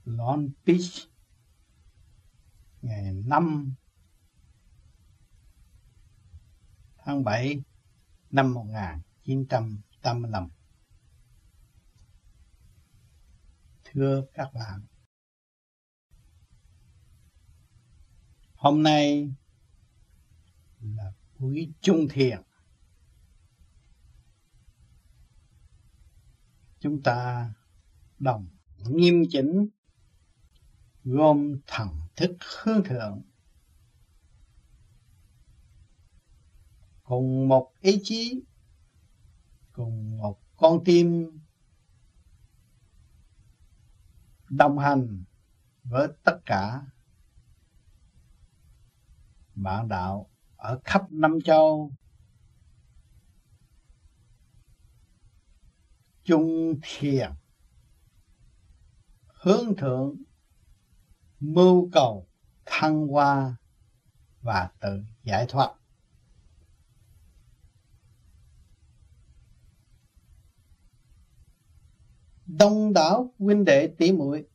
Long Beach ngày 5 tháng 7 năm 1985. Thưa các bạn, hôm nay là buổi chung thiền. Chúng ta đồng nghiêm chỉnh gom thần thức hướng thượng, cùng một ý chí, cùng một con tim đồng hành với tất cả bạn đạo ở khắp năm châu, chung thiền hướng thượng, mưu cầu thăng hoa và tự giải thoát. Đông đảo huynh đệ tỷ muội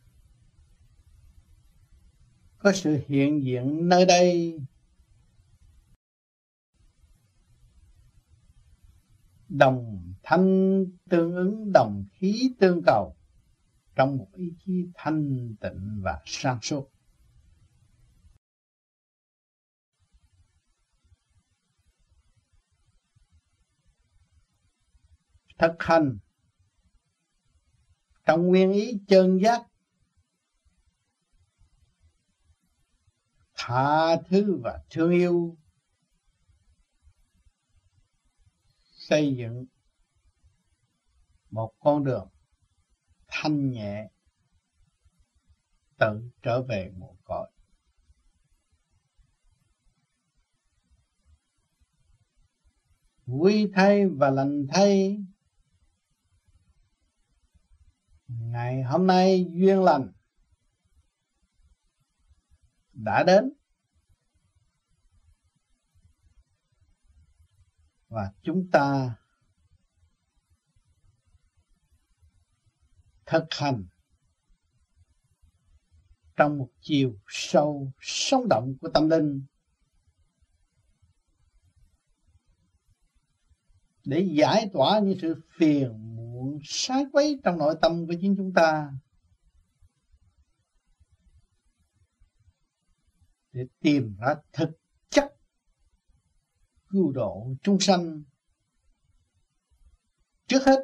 có sự hiện diện nơi đây, đồng thanh tương ứng, đồng khí tương cầu, trong một ý chí thanh tịnh và sáng suốt. Thực hành trong nguyên ý chân giác, tha thứ và thương yêu, xây dựng một con đường thanh nhẹ tự trở về nguồn cội. Vui thay và lành thay, ngày hôm nay duyên lành đã đến và chúng ta thực hành trong một chiều sâu sống động của tâm linh để giải tỏa những sự phiền muộn sai quấy trong nội tâm của chính chúng ta, để tìm ra thực chất cứu độ chúng sanh. Trước hết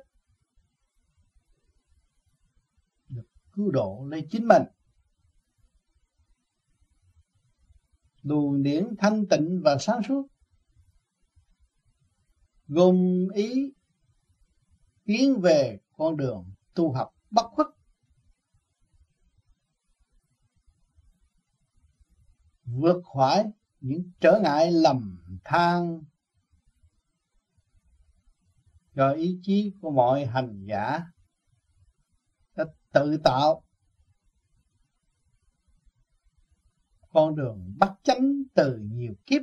được cứu độ lấy chính mình. Luồng điển thanh tịnh và sáng suốt gồm ý tiến về con đường tu học bất khuất, vượt khỏi những trở ngại lầm than do ý chí của mọi hành giả đã tự tạo. Con đường bắt chánh từ nhiều kiếp,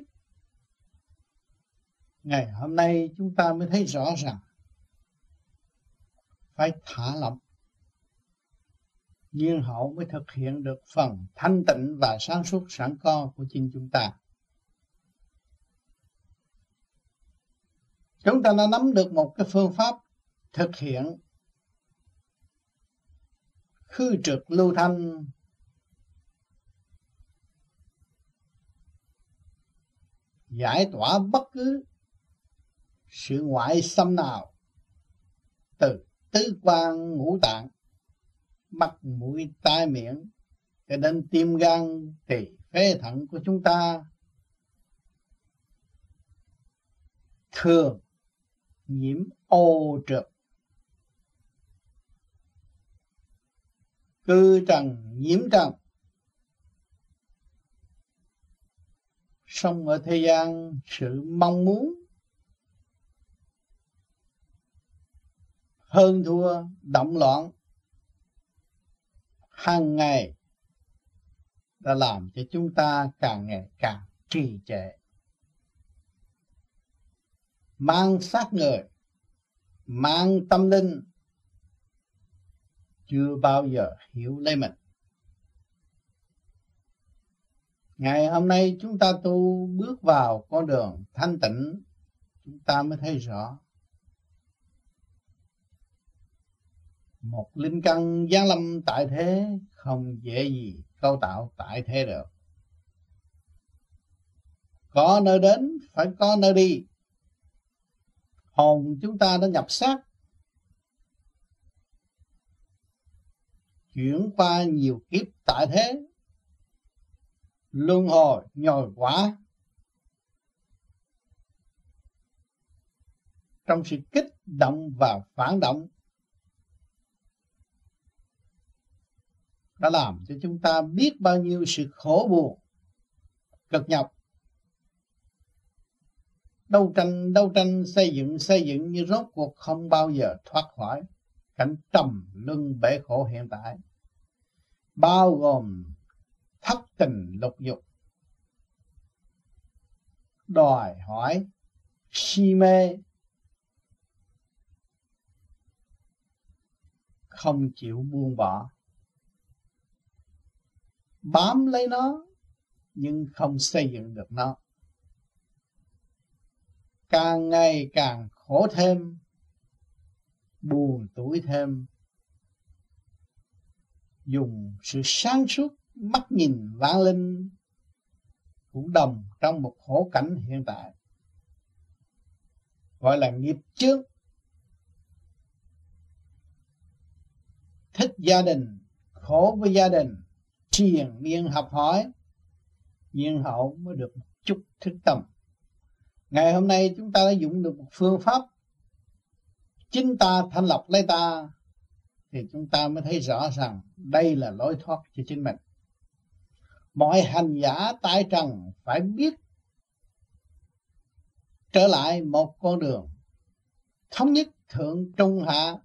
ngày hôm nay chúng ta mới thấy rõ rằng phải thả lỏng, nhiên hậu mới thực hiện được phần thanh tịnh và sáng suốt sẵn có của chính chúng ta. Chúng ta đã nắm được một cái phương pháp thực hiện khư trực lưu thanh, giải tỏa bất cứ sự ngoại xâm nào từ tứ quan ngũ tạng, mắt mũi tai miệng cho đến tim gan tỳ phế thận của chúng ta, thường nhiễm ô trượt, cư trần nhiễm trần. Sống ở thế gian, sự mong muốn hơn thua động loạn hàng ngày đã làm cho chúng ta càng ngày càng trì trệ, mang xác người, mang tâm linh chưa bao giờ hiểu lấy mình. Ngày hôm nay chúng ta tu bước vào con đường thanh tịnh, chúng ta mới thấy rõ một linh căn giáng lâm tại thế không dễ gì cấu tạo tại thế được. Có nơi đến phải có nơi đi. Hồn chúng ta đã nhập xác, chuyển qua nhiều kiếp tại thế, luân hồi nhồi quả trong sự kích động và phản động, đã làm cho chúng ta biết bao nhiêu sự khổ buồn, cực nhọc, đấu tranh xây dựng như rốt cuộc không bao giờ thoát khỏi cảnh trầm luân bể khổ hiện tại, bao gồm thất tình lục dục, đòi hỏi, si mê, không chịu buông bỏ, bám lấy nó nhưng không xây dựng được nó, càng ngày càng khổ thêm, buồn tủi thêm. Dùng sự sáng suốt mắt nhìn vạn linh cũng đồng trong một khổ cảnh hiện tại, gọi là nghiệp chướng. Thích gia đình, khổ với gia đình, triền miên học hỏi, nhiên hậu mới được một chút thức tâm. Ngày hôm nay chúng ta đã dùng được một phương pháp chính ta thanh lọc lấy ta, thì chúng ta mới thấy rõ rằng đây là lối thoát cho chính mình. Mọi hành giả tại trần phải biết trở lại một con đường thống nhất thượng trung hạ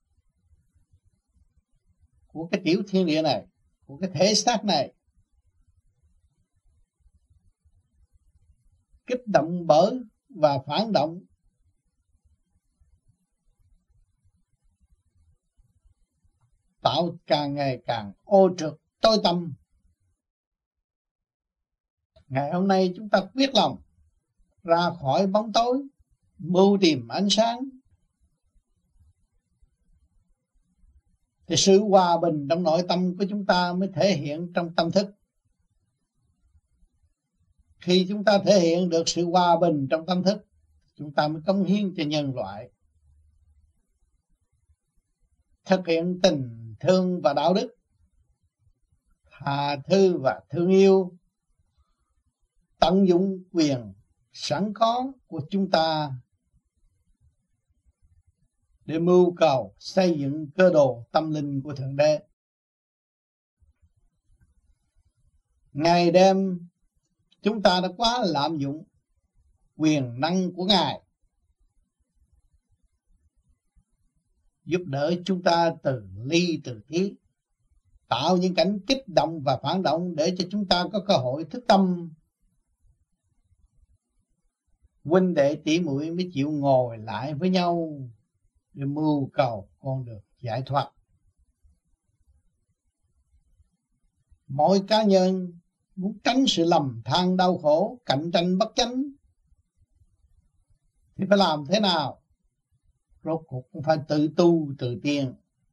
của cái tiểu thiên địa này, của cái thể xác này, kích động bởi và phản động, tạo càng ngày càng ô trượt tối tăm. Ngày hôm nay chúng ta quyết lòng ra khỏi bóng tối, mưu tìm ánh sáng, thì sự hòa bình trong nội tâm của chúng ta mới thể hiện trong tâm thức. Khi chúng ta thể hiện được sự hòa bình trong tâm thức, chúng ta mới cống hiến cho nhân loại, thực hiện tình thương và đạo đức, tha thứ và thương yêu, tận dụng quyền sẵn có của chúng ta để mưu cầu xây dựng cơ đồ tâm linh của Thượng Đế. Ngày đêm chúng ta đã quá lạm dụng quyền năng của Ngài, giúp đỡ chúng ta từ ly từ tí, tạo những cảnh kích động và phản động để cho chúng ta có cơ hội thức tâm. Huynh đệ tỷ muội mới chịu ngồi lại với nhau để mưu cầu con đường giải thoát. Mỗi cá nhân muốn tránh sự lầm than đau khổ, cạnh tranh bất chánh, thì phải làm thế nào? Rốt cuộc cũng phải tự tu tự tiến.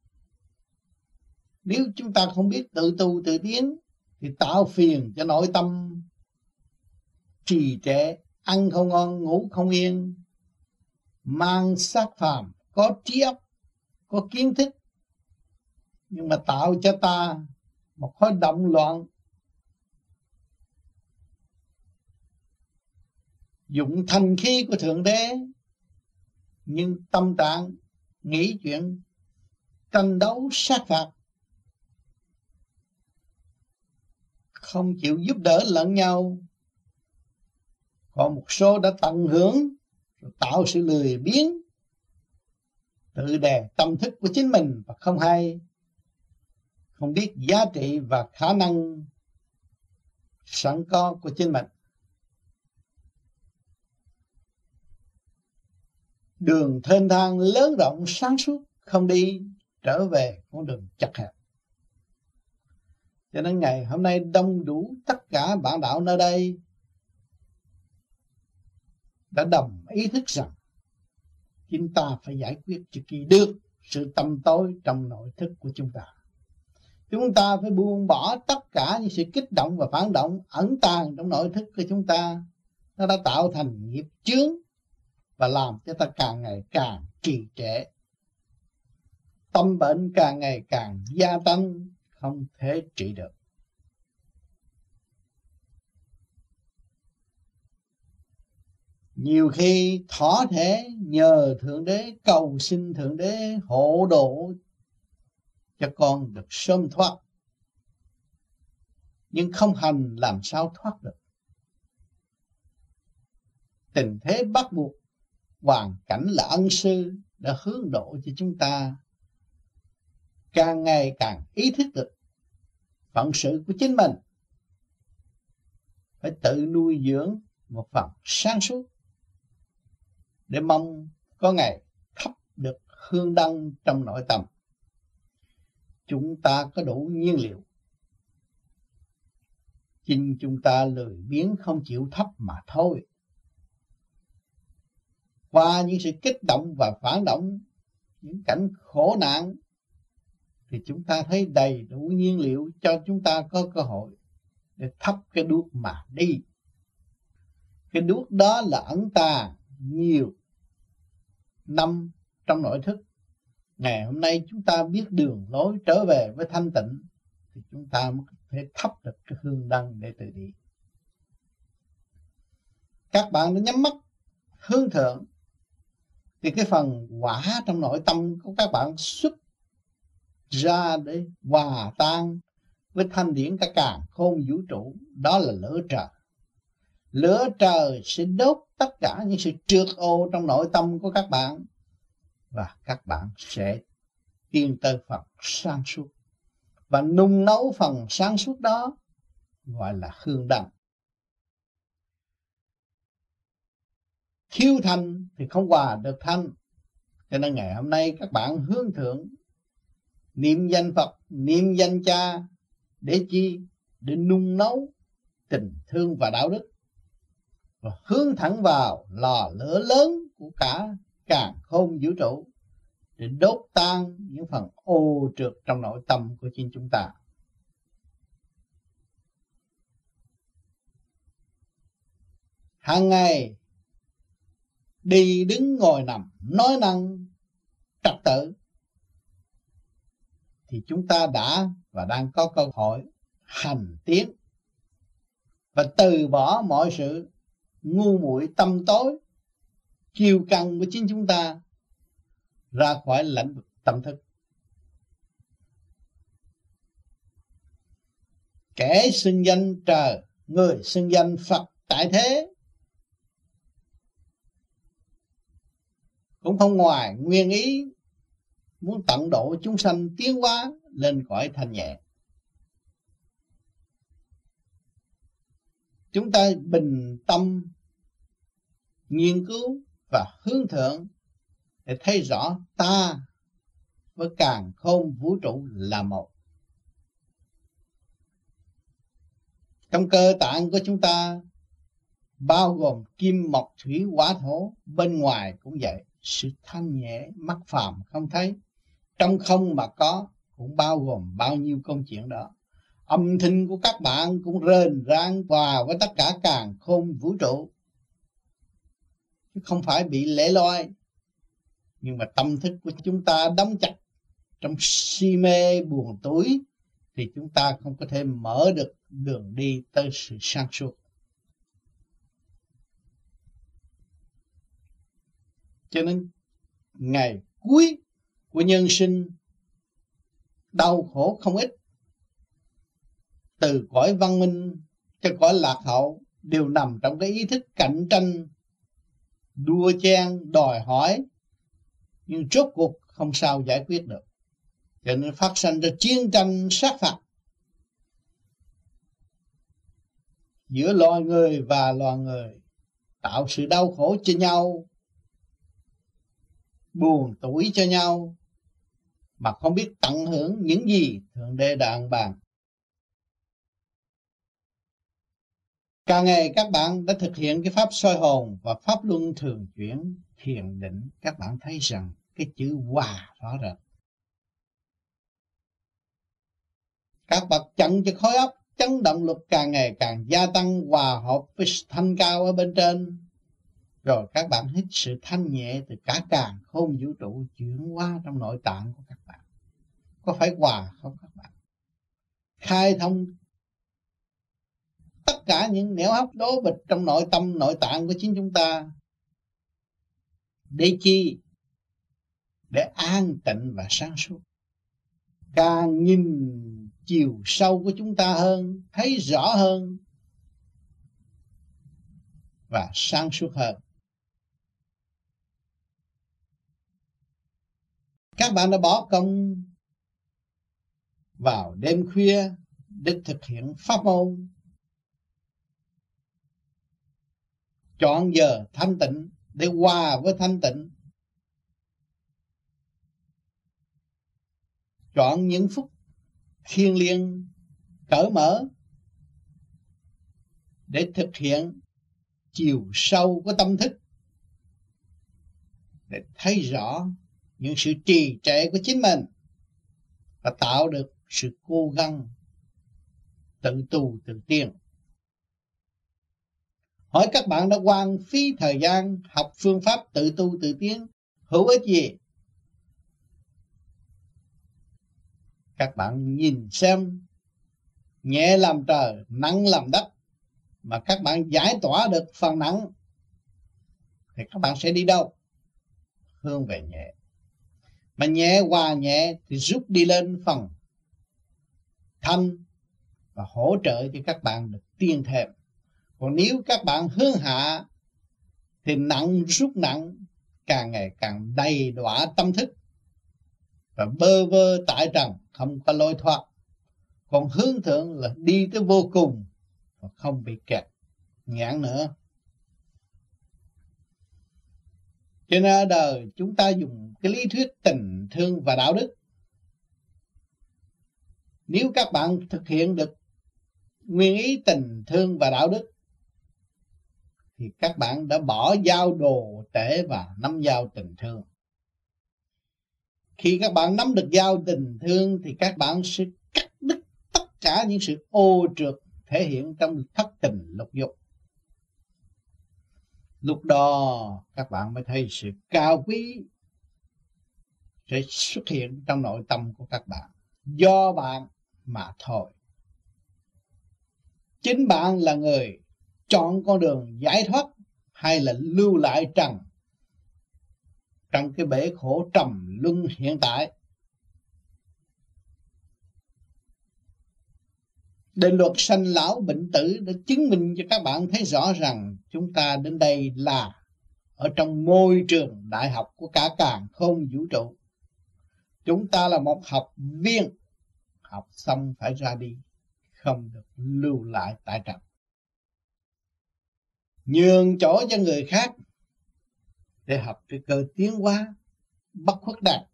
Nếu chúng ta không biết tự tu tự tiến thì tạo phiền cho nội tâm, trì trệ, ăn không ngon, ngủ không yên, mang xác phàm, có trí óc, có kiến thức, nhưng mà tạo cho ta một khối động loạn, dụng thành khí của Thượng Đế, nhưng tâm trạng nghĩ chuyện tranh đấu sát phạt, không chịu giúp đỡ lẫn nhau. Còn một số đã tận hưởng rồi tạo sự lười biếng, tự đè tâm thức của chính mình và không hay, không biết giá trị và khả năng sẵn có của chính mình. Đường thênh thang lớn rộng sáng suốt không đi, trở về con đường chật hẹp. Cho nên ngày hôm nay đông đủ tất cả bạn đạo nơi đây đã đồng ý thức rằng chúng ta phải giải quyết cho kỳ được sự tăm tối trong nội thức của chúng ta. Chúng ta phải buông bỏ tất cả những sự kích động và phản động ẩn tàng trong nội thức của chúng ta. Nó đã tạo thành nghiệp chướng và làm cho ta càng ngày càng trì trệ. Tâm bệnh càng ngày càng gia tăng, không thể trị được. Nhiều khi thỏ thể nhờ Thượng Đế, cầu xin Thượng Đế hộ độ cho con được sớm thoát. Nhưng không hành làm sao thoát được. Tình thế bắt buộc, hoàn cảnh là ân sư đã hướng độ cho chúng ta càng ngày càng ý thức được phận sự của chính mình, phải tự nuôi dưỡng một phần sáng suốt để mong có ngày thắp được hương đăng trong nội tâm. Chúng ta có đủ nhiên liệu, chính chúng ta lười biếng không chịu thắp mà thôi. Qua những sự kích động và phản động, những cảnh khổ nạn, thì chúng ta thấy đầy đủ nhiên liệu cho chúng ta có cơ hội để thắp cái đuốc mà đi. Cái đuốc đó là ẩn tàng nhiều năm trong nội thức. Ngày hôm nay chúng ta biết đường lối trở về với thanh tịnh, thì chúng ta mới có thể thắp được cái hương đăng để tự đi. Các bạn đã nhắm mắt hướng thượng, thì cái phần quả trong nội tâm của các bạn xuất ra để hòa tan với thanh điển cả càn khôn vũ trụ. Đó là lửa trời. Lửa trời sẽ đốt tất cả những sự trượt ô trong nội tâm của các bạn, và các bạn sẽ tiến tới phần sáng suốt. Và nung nấu phần sáng suốt đó gọi là hương đăng. Thiếu thanh thì không hòa được thanh. Cho nên ngày hôm nay các bạn hướng thượng, niệm danh Phật, niệm danh Cha, để chi? Để nung nấu tình thương và đạo đức, và hướng thẳng vào lò lửa lớn của cả càn khôn vũ trụ để đốt tan những phần ô trượt trong nội tâm của chính chúng ta. Hàng ngày đi đứng ngồi nằm nói năng trật tự, thì chúng ta đã và đang có cơ hội hành tiến và từ bỏ mọi sự ngu muội tâm tối kiêu căng của chính chúng ta ra khỏi lãnh vực tâm thức. Kẻ xưng danh trời, người xưng danh Phật tại thế, cũng không ngoài nguyên ý muốn tận độ chúng sanh tiến hóa lên cõi thanh nhẹ. Chúng ta bình tâm nghiên cứu và hướng thượng để thấy rõ ta với càn khôn vũ trụ là một. Trong cơ tạng của chúng ta bao gồm kim mộc thủy hỏa thổ, bên ngoài cũng vậy. Sự thanh nhẹ mắt phàm không thấy, trong không mà có, cũng bao gồm bao nhiêu công chuyện đó. Âm thanh của các bạn cũng rền rang hòa với tất cả càn khôn vũ trụ, chứ không phải bị lẻ loi. Nhưng mà tâm thức của chúng ta đóng chặt trong si mê buồn tối, thì chúng ta không có thể mở được đường đi tới sự sáng suốt. Cho nên ngày cuối của nhân sinh đau khổ không ít, từ cõi văn minh cho cõi lạc hậu đều nằm trong cái ý thức cạnh tranh, đua chen, đòi hỏi, nhưng rốt cuộc không sao giải quyết được. Cho nên phát sinh ra chiến tranh sát phạt giữa loài người và loài người, tạo sự đau khổ cho nhau, buồn tủi cho nhau, mà không biết tận hưởng những gì Thượng Đế đã ân ban. Càng ngày các bạn đã thực hiện cái pháp soi hồn và pháp luân thường chuyển thiền định, các bạn thấy rằng cái chữ hòa rõ rệt. Các bậc chận cho khối óc chấn động lực càng ngày càng gia tăng, hòa hợp với thanh cao ở bên trên. Rồi các bạn hít sự thanh nhẹ từ cả càn khôn vũ trụ chuyển qua trong nội tạng của các bạn. Có phải hòa không các bạn? Khai thông tất cả những nẻo hấp đố bịch trong nội tâm nội tạng của chính chúng ta. Để chi? Để an tịnh và sáng suốt. Càng nhìn chiều sâu của chúng ta hơn, thấy rõ hơn và sáng suốt hơn. Các bạn đã bỏ công vào đêm khuya để thực hiện pháp môn, chọn giờ thanh tịnh để hòa với thanh tịnh, chọn những phút thiêng liêng cởi mở để thực hiện chiều sâu của tâm thức, để thấy rõ những sự trì trệ của chính mình và tạo được sự cố gắng tự tu tự tiến. Hỏi các bạn đã hoang phí thời gian học phương pháp tự tu tự tiến hữu ích gì? Các bạn nhìn xem, nhẹ làm trời, nặng làm đất, mà các bạn giải tỏa được phần nặng thì các bạn sẽ đi đâu? Hướng về nhẹ. Mà nhẹ hòa nhẹ thì rút đi lên phần thanh và hỗ trợ cho các bạn được tiến thêm. Còn nếu các bạn hướng hạ thì nặng rút nặng, càng ngày càng đầy đọa tâm thức và bơ vơ tại trần, không có lối thoát. Còn hướng thượng là đi tới vô cùng và không bị kẹt nghẽn nữa. Cho nên ở đời chúng ta dùng cái lý thuyết tình thương và đạo đức. Nếu các bạn thực hiện được nguyên ý tình thương và đạo đức thì các bạn đã bỏ dao đồ tể và nắm dao tình thương. Khi các bạn nắm được dao tình thương thì các bạn sẽ cắt đứt tất cả những sự ô trượt thể hiện trong thất tình lục dục. Lúc đó các bạn mới thấy sự cao quý sẽ xuất hiện trong nội tâm của các bạn, do bạn mà thôi. Chính bạn là người chọn con đường giải thoát hay là lưu lại trần trong cái bể khổ trầm luân hiện tại. Định luật sanh lão bệnh tử đã chứng minh cho các bạn thấy rõ rằng chúng ta đến đây là ở trong môi trường đại học của cả càn khôn vũ trụ. Chúng ta là một học viên, học xong phải ra đi, không được lưu lại tại trần. Nhường chỗ cho người khác để học cái cơ tiến hóa bất khuất đạt.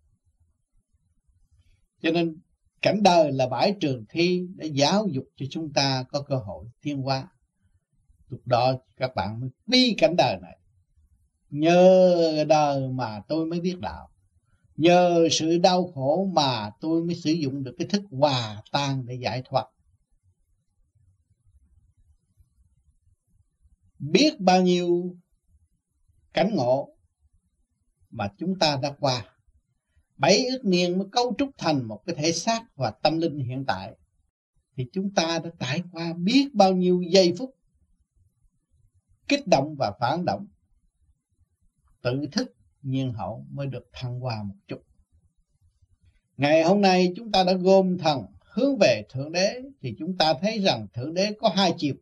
Cho nên cảnh đời là bãi trường thi để giáo dục cho chúng ta có cơ hội tiến hóa. Lúc đó các bạn mới quý cảnh đời này. Nhờ đời mà tôi mới biết đạo. Nhờ sự đau khổ mà tôi mới sử dụng được cái thức hòa tan để giải thoát. Biết bao nhiêu cảnh ngộ mà chúng ta đã qua. 7 ức niên mới cấu trúc thành một cái thể xác và tâm linh hiện tại. Thì chúng ta đã trải qua biết bao nhiêu giây phút kích động và phản động. Tự thức nhiên hậu mới được thăng hoa một chút. Ngày hôm nay chúng ta đã gom thần hướng về Thượng Đế thì chúng ta thấy rằng Thượng Đế có hai chiều.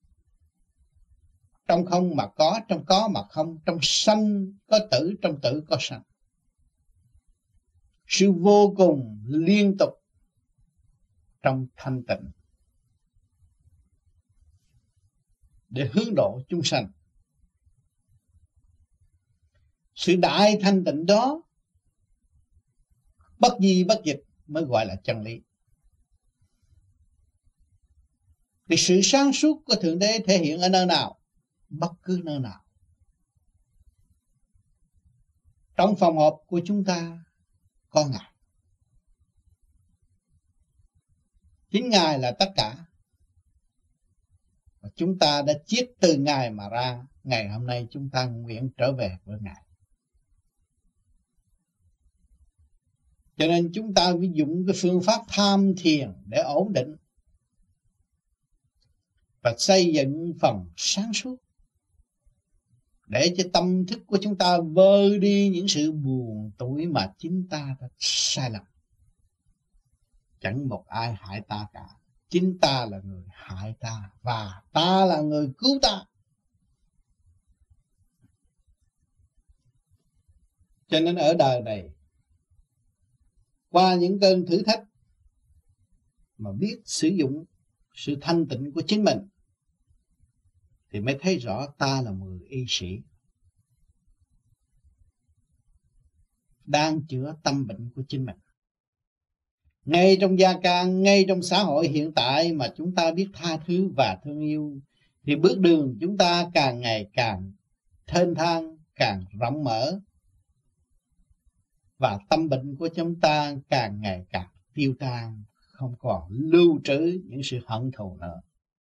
Trong không mà có, trong có mà không, trong sanh có tử, trong tử có sanh. Sự vô cùng liên tục trong thanh tịnh để hướng độ chúng sanh. Sự đại thanh tịnh đó bất di bất dịch mới gọi là chân lý. Thì sự sáng suốt của Thượng Đế thể hiện ở nơi nào? Bất cứ nơi nào. Trong phòng họp của chúng ta có Ngài. Chính Ngài là tất cả. Và chúng ta đã chiết từ Ngài mà ra. Ngày hôm nay chúng ta nguyện trở về với Ngài. Cho nên chúng ta phải dùng cái phương pháp tham thiền để ổn định và xây dựng phần sáng suốt, để cho tâm thức của chúng ta vơi đi những sự buồn tủi mà chính ta đã sai lầm. Chẳng một ai hại ta cả, chính ta là người hại ta và ta là người cứu ta. Cho nên ở đời này, qua những cơn thử thách mà biết sử dụng sự thanh tịnh của chính mình, thì mới thấy rõ ta là người y sĩ đang chữa tâm bệnh của chính mình. Ngay trong gia can, ngay trong xã hội hiện tại mà chúng ta biết tha thứ và thương yêu, thì bước đường chúng ta càng ngày càng thênh thang, càng rộng mở, và tâm bệnh của chúng ta càng ngày càng tiêu tan, không còn lưu trữ những sự hận thù nữa.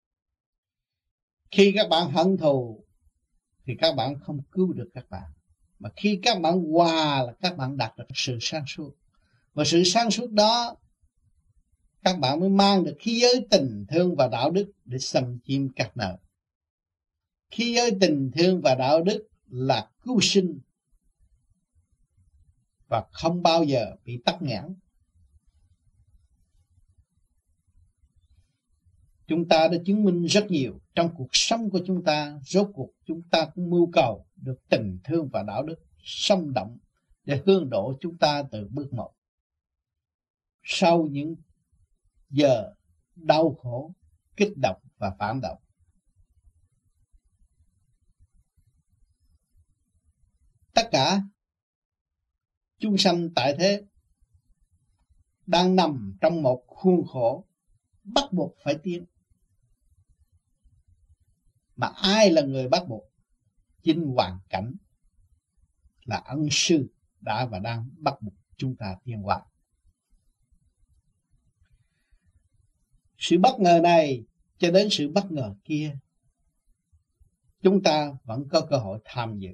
Khi các bạn hận thù thì các bạn không cứu được các bạn, mà khi các bạn hòa là các bạn đạt được sự sáng suốt. Và sự sáng suốt đó các bạn mới mang được khí giới tình thương và đạo đức để xâm chiếm các nơi. Khí giới tình thương và đạo đức là cứu sinh và không bao giờ bị tắc nghẽn. Chúng ta đã chứng minh rất nhiều trong cuộc sống của chúng ta. Rốt cuộc chúng ta cũng mưu cầu được tình thương và đạo đức sống động để hướng độ chúng ta từ bước một. Sau những giờ đau khổ, kích động và phản động, tất cả chúng sanh tại thế đang nằm trong một khuôn khổ bắt buộc phải tiến. Mà ai là người bắt buộc? Chính hoàn cảnh là ân sư đã và đang bắt buộc chúng ta tiến hóa. Sự bất ngờ này cho đến sự bất ngờ kia, chúng ta vẫn có cơ hội tham dự.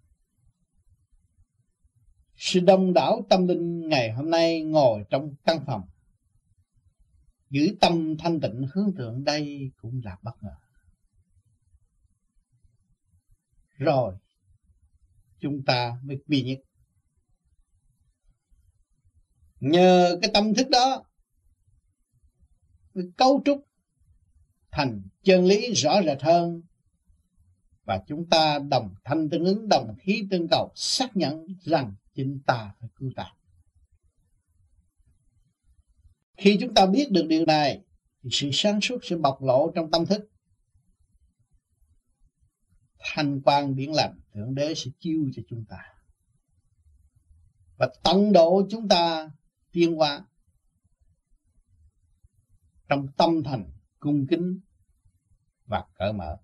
Sự đông đảo tâm linh ngày hôm nay ngồi trong căn phòng, giữ tâm thanh tịnh hướng thượng, đây cũng là bất ngờ. Rồi chúng ta mới quy nhất. Nhờ cái tâm thức đó mới cấu trúc thành chân lý rõ rệt hơn, và chúng ta đồng thanh tương ứng, đồng khí tương cầu, xác nhận rằng chính ta phải cứu ta. Khi chúng ta biết được điều này thì sự sáng suốt sẽ bộc lộ trong tâm thức. Thanh quang điển lành Thượng Đế sẽ chiếu cho chúng ta và tận độ chúng ta tiến hóa trong tâm thành cung kính và cởi mở.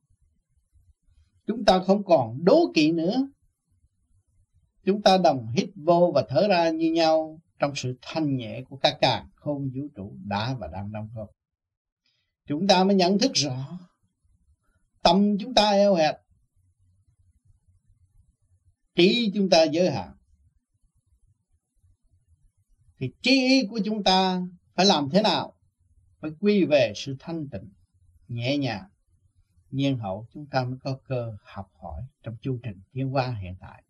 Chúng ta không còn đố kỵ nữa. Chúng ta đồng hít vô và thở ra như nhau trong sự thanh nhẹ của các càn khôn vũ trụ đã và đang đóng góp. Chúng ta mới nhận thức rõ tâm chúng ta eo hẹp, trí chúng ta giới hạn, thì trí của chúng ta phải làm thế nào? Phải quy về sự thanh tịnh, nhẹ nhàng, nhiên hậu, chúng ta mới có cơ học hỏi trong chu trình tiến hóa hiện tại.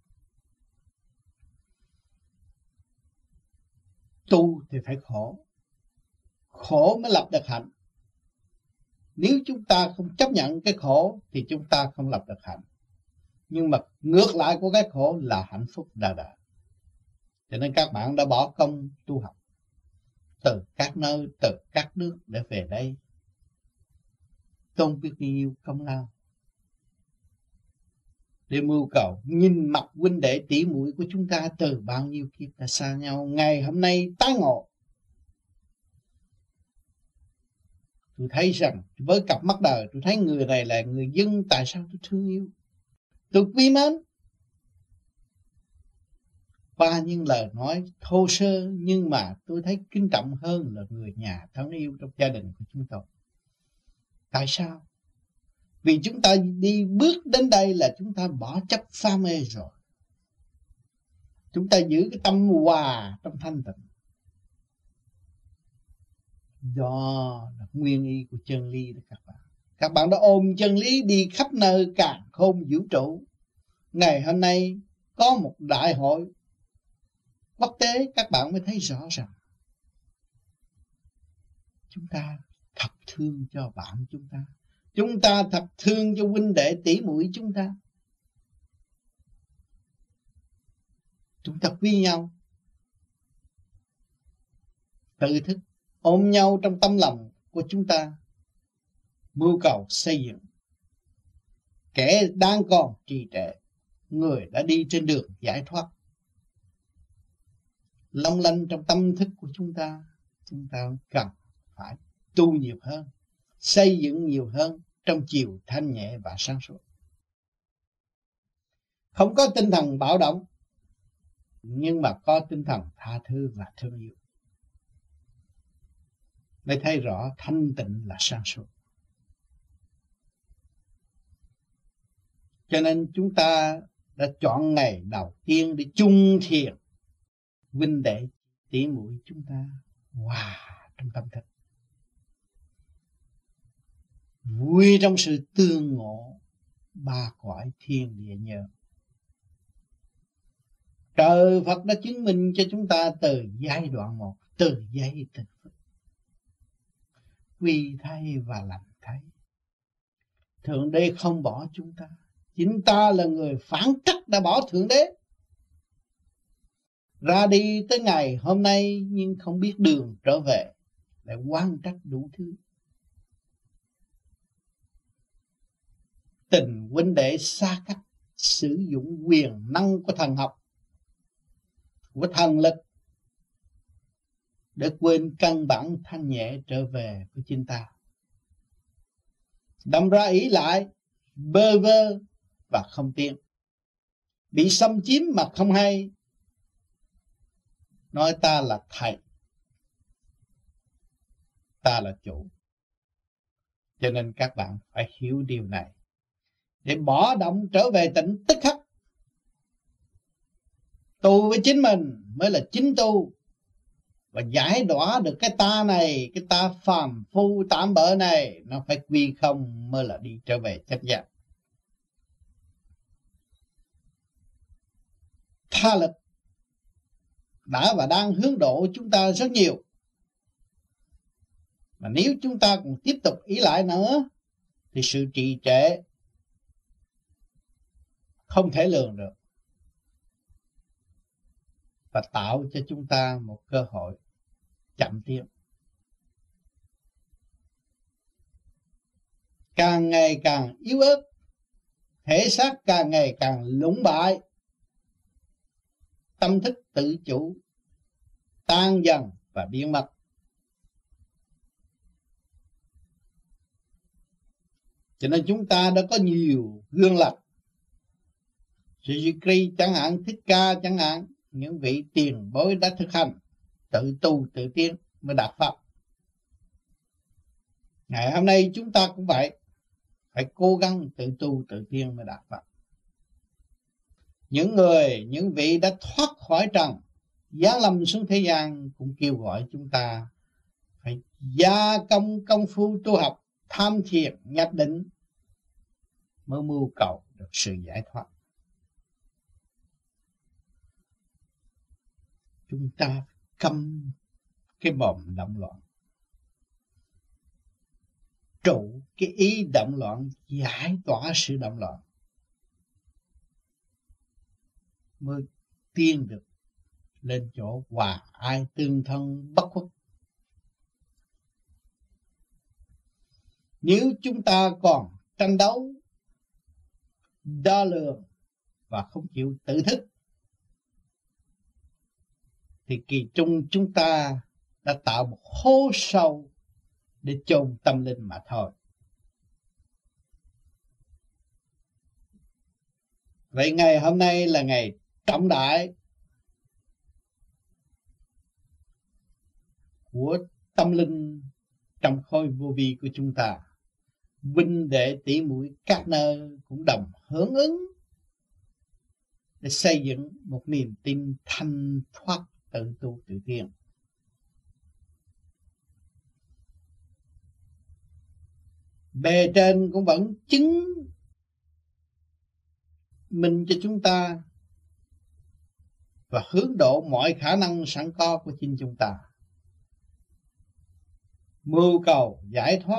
Tu thì phải khổ, khổ mới lập được hạnh. Nếu chúng ta không chấp nhận cái khổ thì chúng ta không lập được hạnh. Nhưng mà ngược lại của cái khổ là hạnh phúc đời đời. Cho nên các bạn đã bỏ công tu học từ các nơi, từ các nước để về đây, không biết bao nhiêu công lao. để mưu cầu. Nhìn mặt huynh đệ tỷ muội của chúng ta từ bao nhiêu kiếp đã xa nhau, ngày hôm nay tái ngộ. Tôi thấy rằng với cặp mắt đời, tôi thấy người này là người dân. Tại sao tôi thương yêu, tôi quý mến? Qua những lời nói thô sơ, nhưng mà tôi thấy kính trọng hơn là người nhà thân yêu trong gia đình của chúng tôi. Tại sao? Vì chúng ta đi bước đến đây là chúng ta bỏ chấp phá mê rồi. Chúng ta giữ cái tâm hòa trong thanh tịnh. Đó là nguyên ý của chân lý đó các bạn. Các bạn đã ôm chân lý đi khắp nơi càn khôn vũ trụ. Ngày hôm nay có một đại hội quốc tế, các bạn mới thấy rõ ràng chúng ta thật thương cho bạn chúng ta. Chúng ta thật thương cho huynh đệ tỷ muội chúng ta. Chúng ta quý nhau, tự thức ôm nhau trong tâm lòng của chúng ta, mưu cầu xây dựng. Kẻ đang còn trì trệ, người đã đi trên đường giải thoát. Long lanh trong tâm thức của chúng ta cần phải tu nhiều hơn, xây dựng nhiều hơn trong chiều thanh nhẹ và sáng suốt. Không có tinh thần bạo động, nhưng mà có tinh thần tha thứ và thương yêu. Để thấy rõ thanh tịnh là sáng suốt. Cho nên chúng ta đã chọn ngày đầu tiên để chung thiền huynh đệ tỷ muội chúng ta hòa trong tâm thức, vui trong sự tương ngộ ba cõi thiên địa nhờ. Trời Phật đã chứng minh cho chúng ta từ giai đoạn 1, từ giây tỉnh thức. Quy thay và lành thay. Thượng Đế không bỏ chúng ta. Chính ta là người phản trắc đã bỏ Thượng Đế. Ra đi tới ngày hôm nay nhưng không biết đường trở về, lại oan trách đủ thứ. Tình huynh đệ xa cách, sử dụng quyền năng của thần học, của thần lực để quên căn bản thanh nhẹ trở về của chính ta. Đâm ra ý lại, bơ vơ và không tiến. Bị xâm chiếm mà không hay. Nói ta là thầy, ta là chủ. Cho nên các bạn phải hiểu điều này, để bỏ động trở về tịnh tức khắc. Tu với chính mình mới là chính tu, và giải đỏa được cái ta này, cái ta phàm phu tạm bợ này, nó phải quy không mới là đi trở về chân giác. Tha lực đã và đang hướng độ chúng ta rất nhiều. Mà nếu chúng ta còn tiếp tục ý lại nữa thì sự trì trệ không thể lường được, và tạo cho chúng ta một cơ hội chậm tiến. Càng ngày càng yếu ớt, thể xác càng ngày càng lũng bại, tâm thức tự chủ tan dần và biến mất. Cho nên chúng ta đã có nhiều gương lập, Sri chẳng hạn, Thích Ca chẳng hạn, những vị tiền bối đã thực hành tự tu tự tiến mới đạt pháp. Ngày hôm nay chúng ta cũng vậy, phải cố gắng tự tu tự tiến mới đạt pháp. Những vị đã thoát khỏi trần, giáng lâm xuống thế gian cũng kêu gọi chúng ta phải gia công công phu tu học, tham thiền nhập định mới mưu cầu được sự giải thoát. Chúng ta câm cái mồm động loạn, trụ cái ý động loạn, giải tỏa sự động loạn mới tiến được lên chỗ hòa ai tương thân bất khuất. Nếu chúng ta còn tranh đấu, đo lường, và không chịu tự thức, thì kỳ trung chúng ta đã tạo một hố sâu để chôn tâm linh mà thôi. Vậy ngày hôm nay là ngày trọng đại của tâm linh trong khối vô vi của chúng ta. Huynh đệ tỷ muội các nơi cũng đồng hưởng ứng để xây dựng một niềm tin thanh thoát, tự tu tự tiến. Bề trên cũng vẫn chứng minh cho chúng ta và hướng độ mọi khả năng sẵn có của chính chúng ta, mưu cầu giải thoát.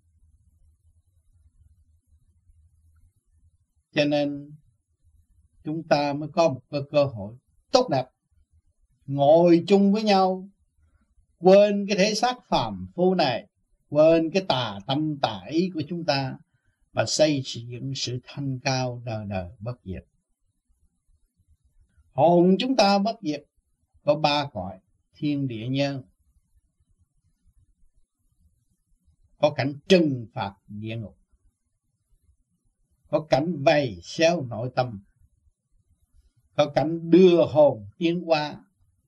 Cho nên chúng ta mới có một cơ hội tốt đẹp ngồi chung với nhau, quên cái thể xác phàm phu này, quên cái tà tâm tà ý của chúng ta, và xây dựng sự thanh cao đời đời bất diệt. Hồn chúng ta bất diệt, có ba cõi thiên địa nhân, có cảnh trừng phạt địa ngục, có cảnh vầy xéo nội tâm, có cảnh đưa hồn tiến qua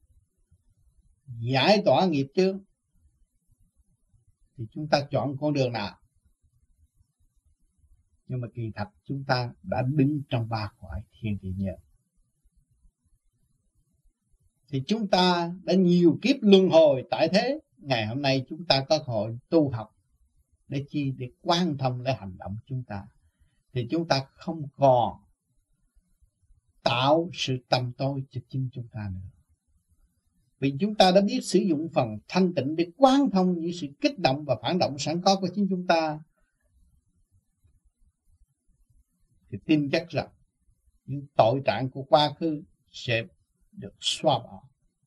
giải tỏa nghiệp chướng. Thì chúng ta chọn con đường nào? Nhưng mà kỳ thật chúng ta đã đứng trong ba cõi thiên địa nhân. Thì chúng ta đã nhiều kiếp luân hồi tại thế. Ngày hôm nay chúng ta có cơ hội tu học để chi? Để quan thông lấy hành động chúng ta. Thì chúng ta không còn tạo sự tăm tối cho chính chúng ta nữa. Vì chúng ta đã biết sử dụng phần thanh tịnh để quán thông những sự kích động và phản động sẵn có của chính chúng ta, thì tin chắc rằng những tội trạng của quá khứ sẽ được xóa bỏ.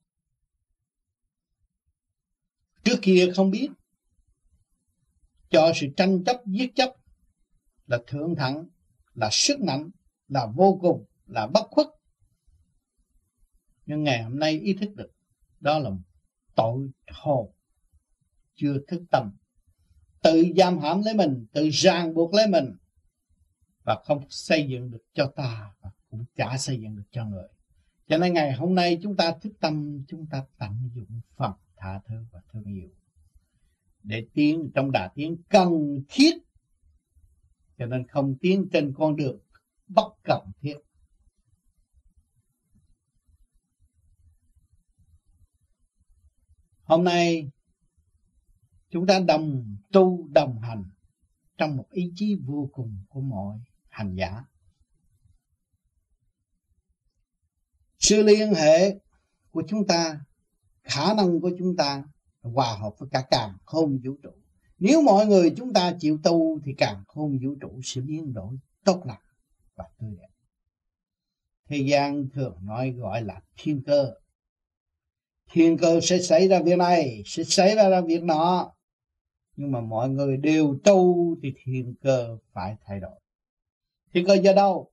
Trước kia không biết, cho sự tranh chấp giết chấp là thượng thặng, là sức mạnh, là vô cùng, là bất khuất. Nhưng ngày hôm nay ý thức được đó là tội hồn chưa thức tâm, tự giam hãm lấy mình, tự ràng buộc lấy mình, và không xây dựng được cho ta, và cũng chả xây dựng được cho người. Cho nên ngày hôm nay chúng ta thức tâm, chúng ta tận dụng phần tha thứ và thương yêu để tiến trong đà tiến cần thiết. Cho nên không tiến trên con đường bất cần thiết. Hôm nay chúng ta đồng tu đồng hành trong một ý chí vô cùng của mọi hành giả. Sự liên hệ của chúng ta, khả năng của chúng ta hòa hợp với cả càn khôn vũ trụ. Nếu mọi người chúng ta chịu tu thì càn khôn vũ trụ sẽ biến đổi tốt lành và tươi đẹp. Thế gian thường nói gọi là thiên cơ. Thiên cơ sẽ xảy ra việc này, sẽ xảy ra việc nọ. Nhưng mà mọi người đều tu thì thiên cơ phải thay đổi. Thiên cơ do đâu?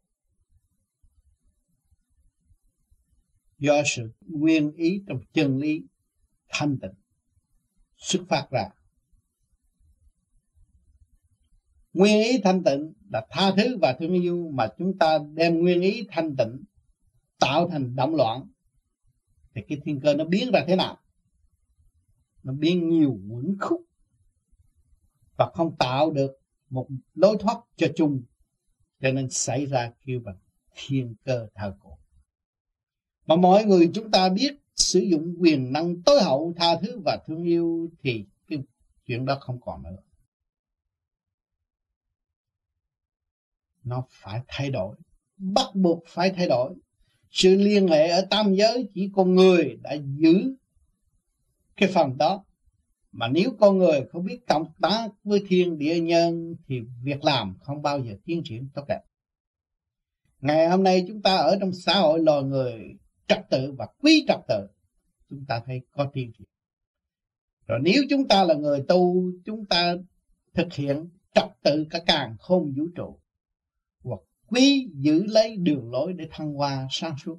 Do sự nguyên ý trong chân lý thanh tịnh xuất phát ra. Nguyên ý thanh tịnh là tha thứ và thương yêu, mà chúng ta đem nguyên ý thanh tịnh tạo thành động loạn, thì cái thiên cơ nó biến ra thế nào? Nó biến nhiều uẩn khúc và không tạo được một lối thoát cho chung, cho nên xảy ra kêu bằng thiên cơ thờ cổ. Mà mọi người chúng ta biết sử dụng quyền năng tối hậu tha thứ và thương yêu thì cái chuyện đó không còn nữa. Nó phải thay đổi, bắt buộc phải thay đổi. Sự liên hệ ở tam giới chỉ con người đã giữ cái phần đó. Mà nếu con người không biết cộng tác với thiên địa nhân thì việc làm không bao giờ tiến triển tốt đẹp. Ngày hôm nay chúng ta ở trong xã hội loài người trật tự và quý trật tự, chúng ta thấy có tiến triển. Rồi nếu chúng ta là người tu, chúng ta thực hiện trật tự cả càn khôn vũ trụ, hoặc quý giữ lấy đường lối để thăng hoa sáng suốt.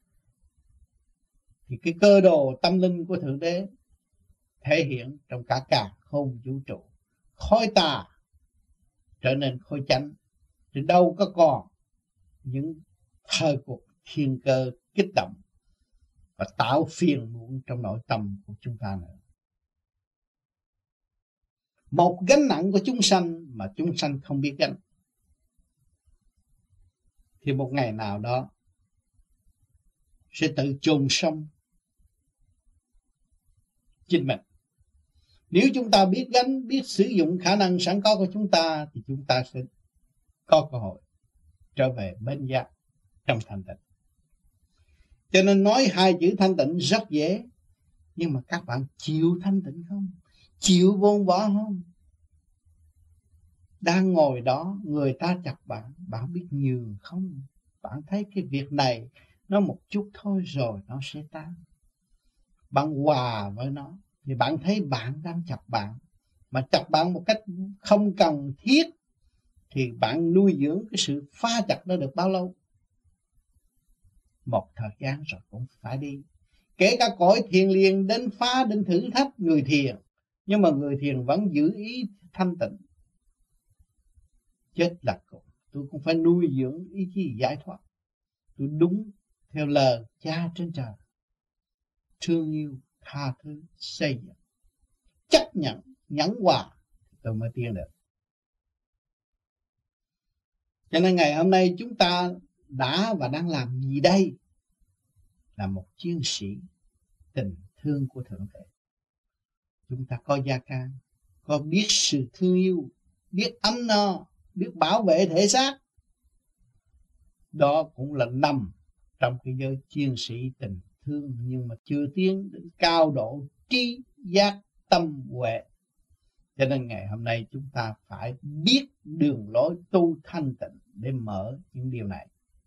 Thì cái cơ đồ tâm linh của Thượng Đế thể hiện trong cả càn khôn vũ trụ. Khối tà trở nên khối chánh, thì đâu có còn những thời cuộc thiên cơ kích động và tạo phiền muộn trong nội tâm của chúng ta nữa. Một gánh nặng của chúng sanh mà chúng sanh không biết gánh, thì một ngày nào đó sẽ tự chôn sống chính mình. Nếu chúng ta biết gánh, biết sử dụng khả năng sẵn có của chúng ta, thì chúng ta sẽ có cơ hội trở về bên giác trong thanh tịnh. Cho nên nói hai chữ thanh tịnh rất dễ, nhưng mà các bạn chịu thanh tịnh không? Chịu buông bỏ không? Đang ngồi đó, người ta chặt bạn, bạn biết nhường không? Bạn thấy cái việc này nó một chút thôi rồi nó sẽ tan. Bạn hòa với nó thì bạn thấy bạn đang chặt bạn, mà chặt bạn một cách không cần thiết, thì bạn nuôi dưỡng cái sự pha chặt đó được bao lâu? Một thời gian rồi cũng phải đi. Kể cả cõi thiền liền đến phá, đến thử thách người thiền, nhưng mà người thiền vẫn giữ ý thanh tịnh. Chết là cùng, tôi cũng phải nuôi dưỡng ý chí giải thoát. Tôi đúng theo lời Cha trên trời, thương yêu, tha thứ, xây dựng, chấp nhận, nhẫn hòa, tôi mới tiến được. Cho nên ngày hôm nay chúng ta đã và đang làm gì đây? Là một chiến sĩ tình thương của Thượng Đế. Chúng ta có gia can, có biết sự thương yêu, biết ấm no, biết bảo vệ thể xác. Đó cũng là nằm trong cái giới chiến sĩ tình thương, nhưng mà chưa tiến đến cao độ trí giác tâm huệ. Cho nên ngày hôm nay chúng ta phải biết đường lối tu thanh tịnh để mở những điều này.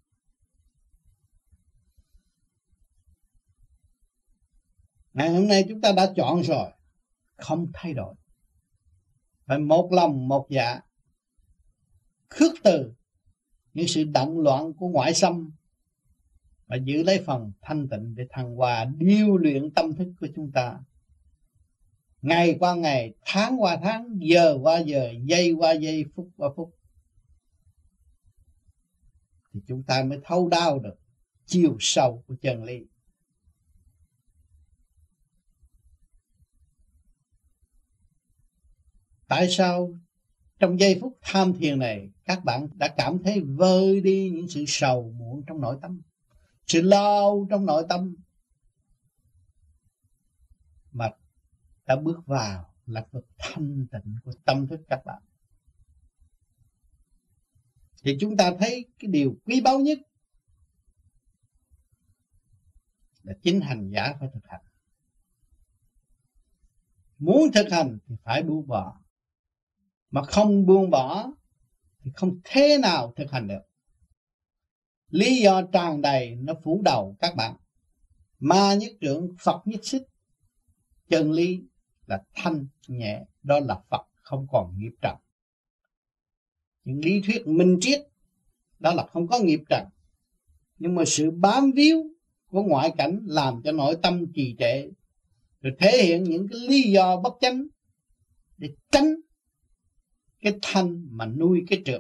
Ngày hôm nay chúng ta đã chọn rồi, không thay đổi. Phải một lòng một dạ, khước từ những sự động loạn của ngoại xâm, và giữ lấy phần thanh tịnh để thăng hoa điêu luyện tâm thức của chúng ta. Ngày qua ngày, tháng qua tháng, giờ qua giờ, giây qua giây, phút qua phút, thì chúng ta mới thấu đáo được chiều sâu của chân lý. Tại sao trong giây phút tham thiền này các bạn đã cảm thấy vơi đi những sự sầu muộn trong nội tâm, sự lo trong nội tâm, mà đã bước vào lĩnh vực thanh tịnh của tâm thức các bạn? Thì chúng ta thấy cái điều quý báu nhất là chính hành giả phải thực hành. Muốn thực hành thì phải buông bỏ, mà không buông bỏ thì không thế nào thực hành được. Lý do tràn đầy nó phủ đầu các bạn. Ma nhất trượng, Phật nhất xích. Chân lý là thanh nhẹ, đó là Phật không còn nghiệp trần. Những lý thuyết minh triết đó là không có nghiệp trần, nhưng mà sự bám víu của ngoại cảnh làm cho nội tâm trì trệ, rồi thể hiện những cái lý do bất chánh để tránh cái thanh mà nuôi cái trượt.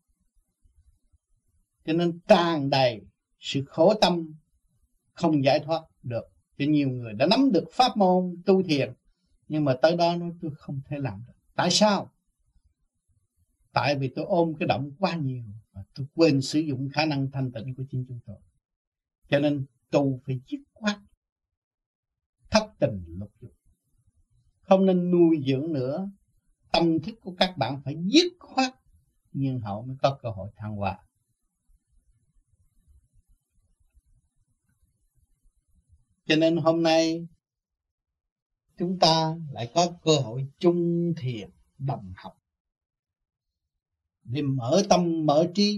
Cho nên tràn đầy sự khổ tâm không giải thoát được. Cho nhiều người đã nắm được pháp môn tu thiền, nhưng mà tới đó nói tôi không thể làm được. Tại sao? Tại vì tôi ôm cái động quá nhiều, và tôi quên sử dụng khả năng thanh tịnh của chính chúng tôi. Cho nên tu phải dứt khoát, thất tình lục dục, không nên nuôi dưỡng nữa. Tâm thức của các bạn phải dứt khoát, nhưng hậu mới có cơ hội thăng hoa. Cho nên hôm nay chúng ta lại có cơ hội chung thiền đồng học để mở tâm mở trí,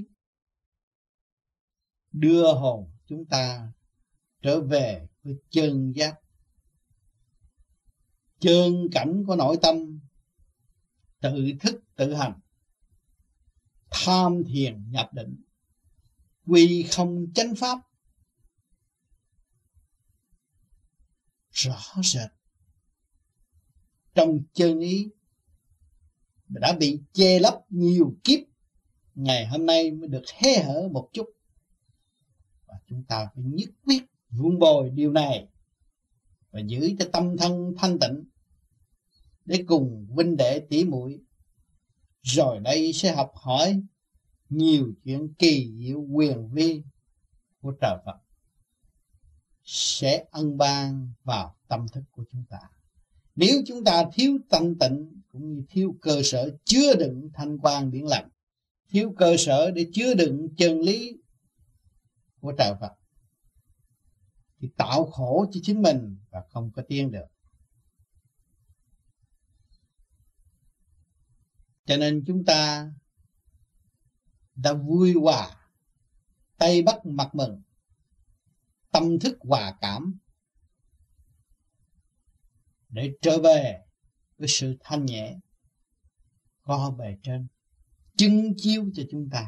đưa hồn chúng ta trở về với chân giác, chân cảnh của nội tâm, tự thức tự hành, tham thiền nhập định, quy không chánh pháp rõ rệt trong chân ý đã bị che lấp nhiều kiếp, ngày hôm nay mới được hé hở một chút. Và chúng ta phải nhất quyết vun bồi điều này và giữ cho tâm thân thanh tịnh để cùng huynh đệ tỷ muội rồi đây sẽ học hỏi nhiều chuyện kỳ diệu quyền vi của trời Phật sẽ ân ban vào tâm thức của chúng ta. Nếu chúng ta thiếu thanh tịnh cũng như thiếu cơ sở chứa đựng thanh quan điển lành, thiếu cơ sở để chứa đựng chân lý của trời Phật thì tạo khổ cho chính mình và không có tiến được. Cho nên chúng ta đã vui hòa, tay bắt mặt mừng, tâm thức hòa cảm để trở về với sự thanh nhẹ có bề trên chứng chiếu cho chúng ta.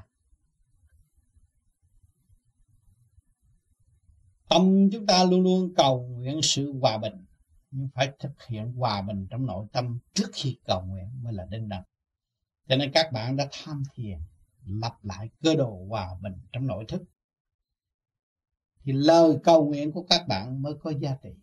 Tâm chúng ta luôn luôn cầu nguyện sự hòa bình, nhưng phải thực hiện hòa bình trong nội tâm trước khi cầu nguyện mới là đỉnh đẳng. Cho nên các bạn đã tham thiền, lặp lại cơ đồ hòa bình trong nội thức, thì lời cầu nguyện của các bạn mới có giá trị.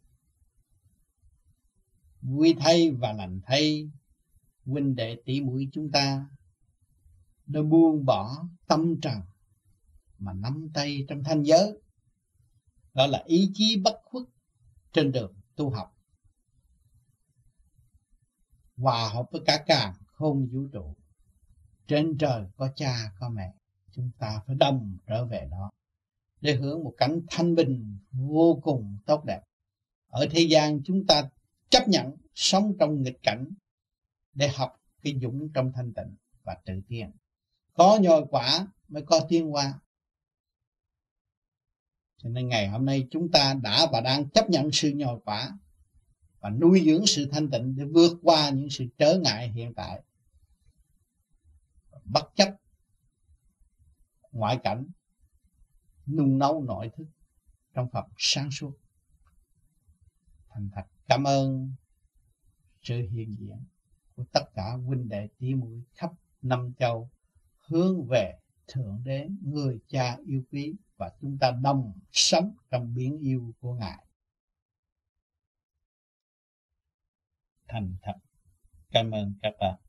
Vui thay và lành thay, huynh đệ tỷ muội chúng ta đã buông bỏ tâm trần mà nắm tay trong thanh giới. Đó là ý chí bất khuất trên đường tu học, hòa hợp với cả càn khôn vũ trụ. Trên trời có cha có mẹ, chúng ta phải đồng trở về đó để hưởng một cảnh thanh bình vô cùng tốt đẹp. Ở thế gian chúng ta chấp nhận sống trong nghịch cảnh để học cái dũng trong thanh tịnh và tự tiến. Có nhồi quả mới có tiến hóa. Cho nên ngày hôm nay chúng ta đã và đang chấp nhận sự nhồi quả và nuôi dưỡng sự thanh tịnh để vượt qua những sự trở ngại hiện tại, bất chấp ngoại cảnh, nung nấu nội thức trong phẩm sáng suốt. Thành thật cảm ơn sự hiện diện của tất cả huynh đệ tỷ muội khắp năm châu hướng về Thượng Đế người cha yêu quý, và chúng ta đồng sống trong biển yêu của Ngài. Thành thật cảm ơn các bạn.